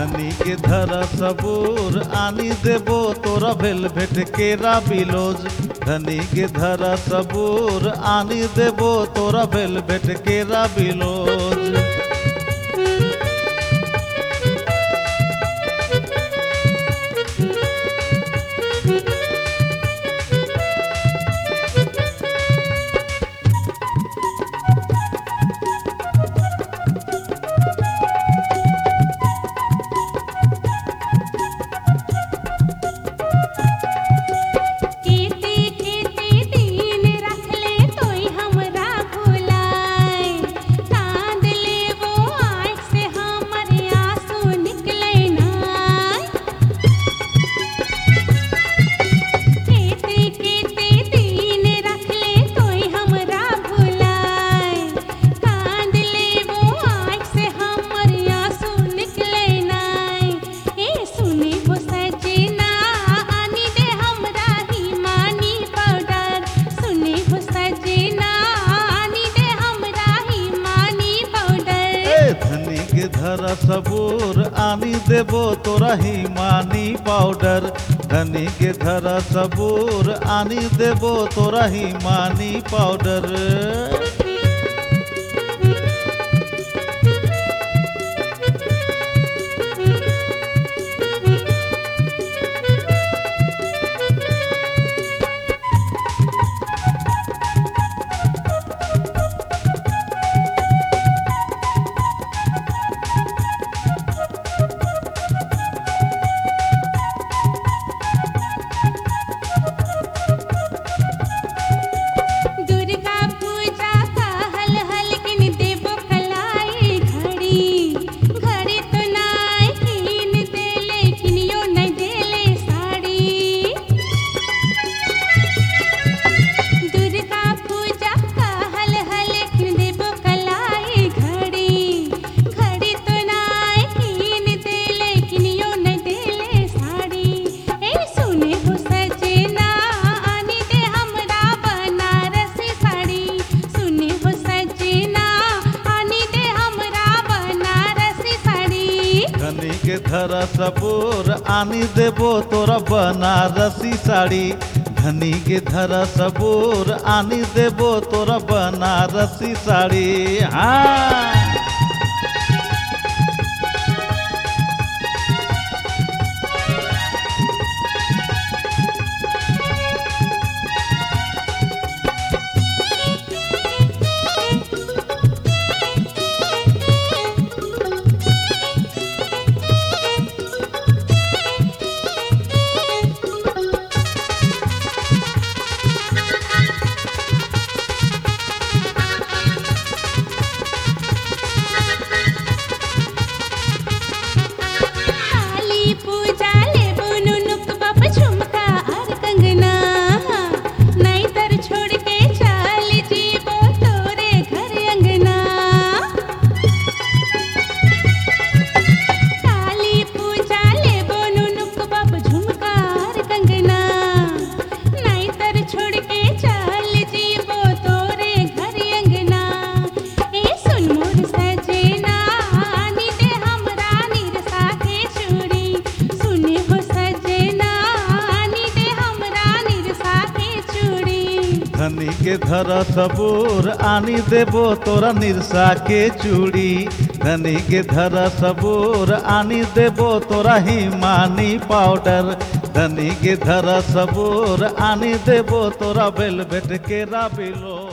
धनी के धरा सबूर आनी देबो तोरा वेलवेट केरा बिलोज। धनी के धरा सबूर आनी देबो तोरा वेलवेट केरा बिलोज। धरा सबूर आनी देबो तोरा हिमानी पाउडर। धनी के धरा सबूर आनी देबो तोरा हिमानी पाउडर। धनी के धरा सबूर आनी देबो तोरा बनारसी साड़ी। धनी के धरा सबूर आनी देबो तोरा बनारसी साड़ी। हाँ धनी के धरा सबूर आनी देबो तोरा निरसा के चूड़ी। धनी के धरा सबूर आनी देबो तोरा हिमानी पाउडर। धनी के धरा सबूर आनी देबो तोरा वेलवेट केरा बिलोज।